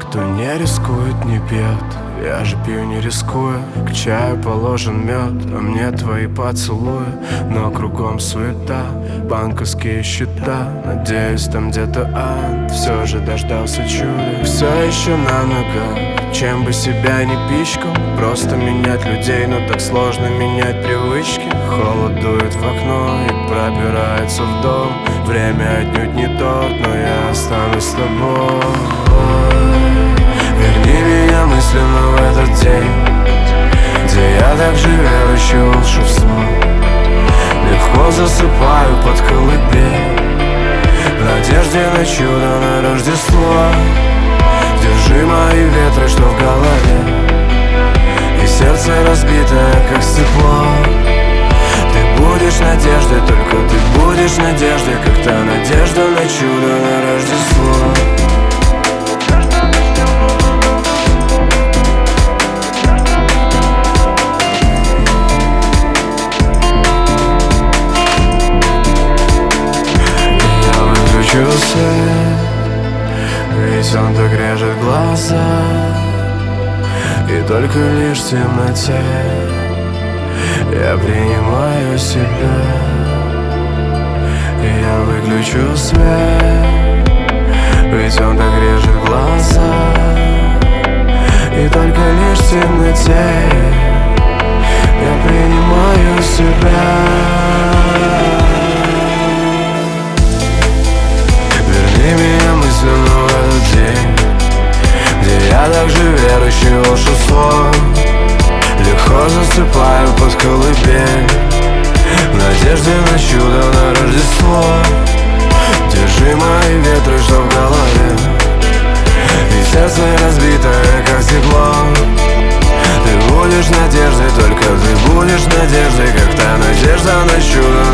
кто не рискует, не пьет. Я же пью не рискуя, к чаю положен мед, а мне твои поцелуи. Но кругом суета, банковские счета. Надеюсь, там где-то ад все же дождался чуда. Все еще на ногах, чем бы себя не пичкал. Просто менять людей, но так сложно менять привычки. Холод дует в окно и пробирается в дом. Время отнюдь не торт, но я останусь с тобой. Верни меня мысленно в этот день, где я так же верующий в волшебство. Легко засыпаю под колыбель, в надежде на чудо, на Рождество. Держи мои ветры, что в голове, и сердце разбитое, как стекло. Ты будешь надеждой, только ты будешь надеждой, как та надежда на чудо, на Рождество. Свет, ведь он так режет глаза, и только лишь в темноте я принимаю себя. И я выключу свет, ведь он так режет глаза, и только лишь в темноте я принимаю себя. Мысленно в этот день, где я так же верующий в волшебство. Легко засыпаю под колыбель, в надежде на чудо, на Рождество. Держи мои ветры, что в голове, и сердце разбитое, как стекло. Ты будешь надеждой, только ты будешь надеждой, как та надежда на чудо,